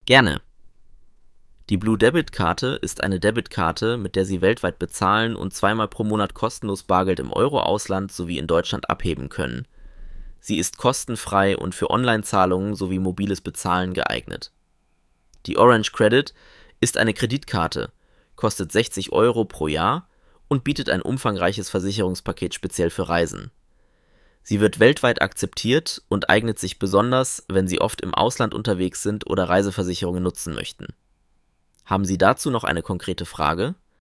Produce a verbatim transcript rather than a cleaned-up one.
Gerne. Die Blue Debit-Karte ist eine Debitkarte, mit der Sie weltweit bezahlen und zweimal pro Monat kostenlos Bargeld im Euro-Ausland sowie in Deutschland abheben können. Sie ist kostenfrei und für Online-Zahlungen sowie mobiles Bezahlen geeignet. Die Orange Credit ist eine Kreditkarte, kostet sechzig Euro pro Jahr und bietet ein umfangreiches Versicherungspaket speziell für Reisen. Sie wird weltweit akzeptiert und eignet sich besonders, wenn Sie oft im Ausland unterwegs sind oder Reiseversicherungen nutzen möchten. Haben Sie dazu noch eine konkrete Frage?